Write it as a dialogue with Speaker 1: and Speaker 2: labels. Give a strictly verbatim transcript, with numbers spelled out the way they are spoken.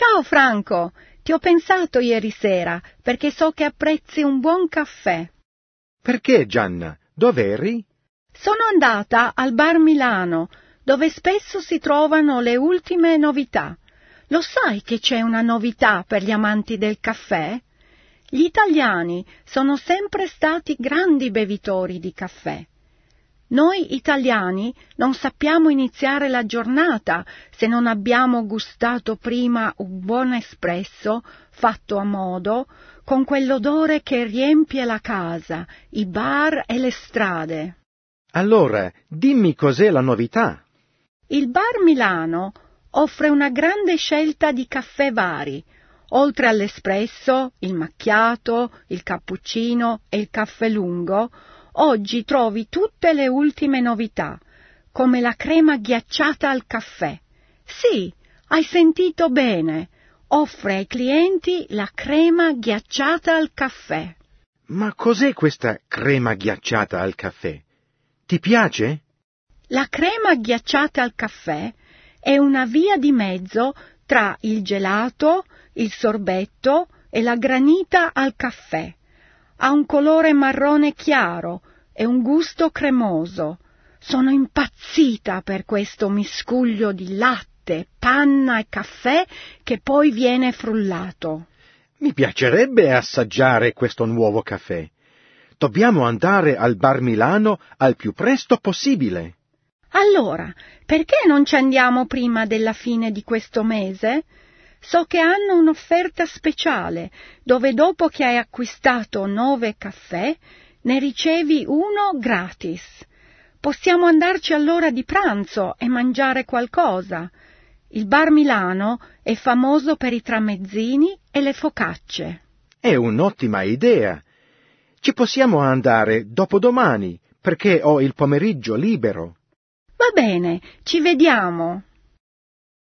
Speaker 1: Ciao Franco, ti ho pensato ieri sera perché so che apprezzi un buon caffè.
Speaker 2: Perché, Gianna? Dov'eri?
Speaker 1: Sono andata al Bar Milano, dove spesso si trovano le ultime novità. Lo sai che c'è una novità per gli amanti del caffè? Gli italiani sono sempre stati grandi bevitori di caffè. Noi italiani non sappiamo iniziare la giornata se non abbiamo gustato prima un buon espresso fatto a modo, con quell'odore che riempie la casa, i bar e le strade.
Speaker 2: Allora, dimmi cos'è la novità.
Speaker 1: Il Bar Milano offre una grande scelta di caffè vari. Oltre all'espresso, il macchiato, il cappuccino e il caffè lungo, oggi trovi tutte le ultime novità, come la crema ghiacciata al caffè. Sì, hai sentito bene, offre ai clienti la crema ghiacciata al caffè.
Speaker 2: Ma cos'è questa crema ghiacciata al caffè? Ti piace?
Speaker 1: La crema ghiacciata al caffè è una via di mezzo tra il gelato, il sorbetto e la granita al caffè. Ha un colore marrone chiaro e un gusto cremoso. Sono impazzita per questo miscuglio di latte, panna e caffè che poi viene frullato.
Speaker 2: Mi piacerebbe assaggiare questo nuovo caffè. Dobbiamo andare al Bar Milano al più presto possibile.
Speaker 1: Allora, perché non ci andiamo prima della fine di questo mese? So che hanno un'offerta speciale, dove dopo che hai acquistato nove caffè, ne ricevi uno gratis. Possiamo andarci all'ora di pranzo e mangiare qualcosa. Il Bar Milano è famoso per i tramezzini e le focacce.
Speaker 2: È un'ottima idea. Ci possiamo andare dopodomani, perché ho il pomeriggio libero.
Speaker 1: Va bene, ci vediamo.